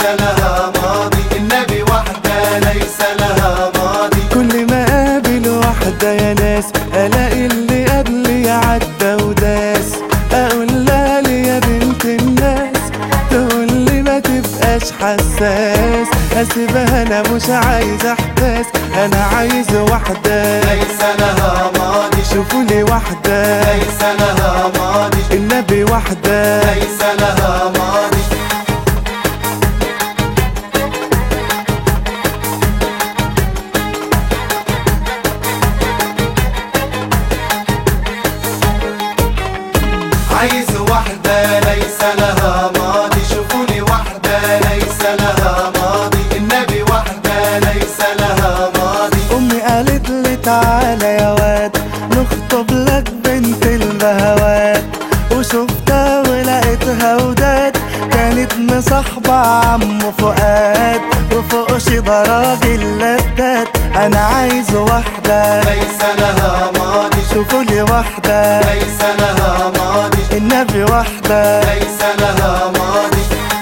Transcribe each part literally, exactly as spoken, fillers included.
لها ماضي، النبي وحدة ليس لها ماضي. كل ما قابل واحدة يا ناس الاقي اللي قبلي عدى وداس، اقول لها لي يا بنت الناس، تقول لي ما تبقاش حساس، اسيبها انا مش عايز احساس، انا عايز واحدة ليس لها ماضي. شوفوا لي واحدة ليس لها ماضي، النبي واحدة ليس لها ماضي. عايز واحدة ليس لها ماضي، شوفولي واحدة ليس لها ماضي، النبي واحدة ليس لها ماضي. امي قالت لي تعالى يا واد نخطب لك بنت البهوات، وشفتها ولقيتها وداد، كانت مصاحبة عمو فؤاد، وفوق شبه راجل لداد، انا عايز واحدة ليس لها ماضي. شوفولي واحدة ليس لها ماضي، النبي واحدة ليس لها ماضي.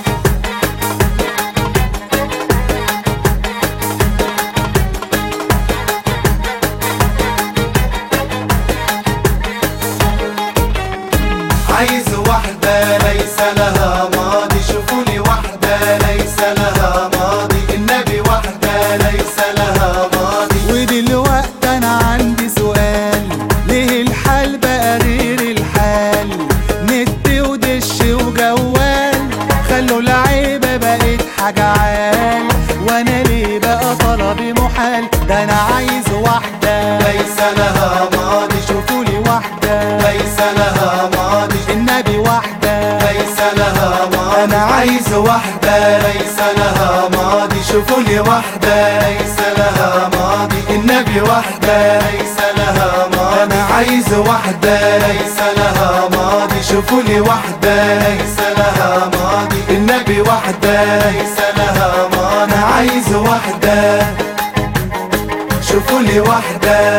عايز واحدة ليس لها ماضي، شوفولي واحدة ليس لها ماضي، النبي واحدة ليس لها ماضي. ودلوقتي انا عندي سؤال، ليه الحال بقى غير الحال؟ نت ودش وجوال خلوا العيبة بقت حاجة عال، وانا ليه بقى طلبي محال؟ ده انا عايز واحدة ليس لها ماضي، شوفولي واحدة ليس لها ماضي، النبي واحدة ليس لها ماضي. انا عايز واحدة ليس لها ماضي، شوفولي واحدة ليس لها ماضي، النبي واحدة ليس لها ماضي. انا عايز واحدة ليس لها ماضي، شوفولي واحدة ليس لها ماضي، النبي واحدة ليس لها ماضي. انا عايز واحدة شوفولي واحدة،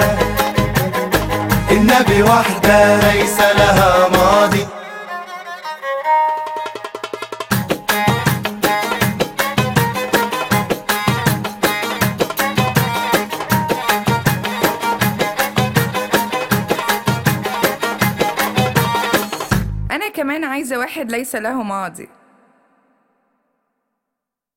النبي واحدة ليس لها ماضي. أنا كمان عايزة واحد ليس له ماضي.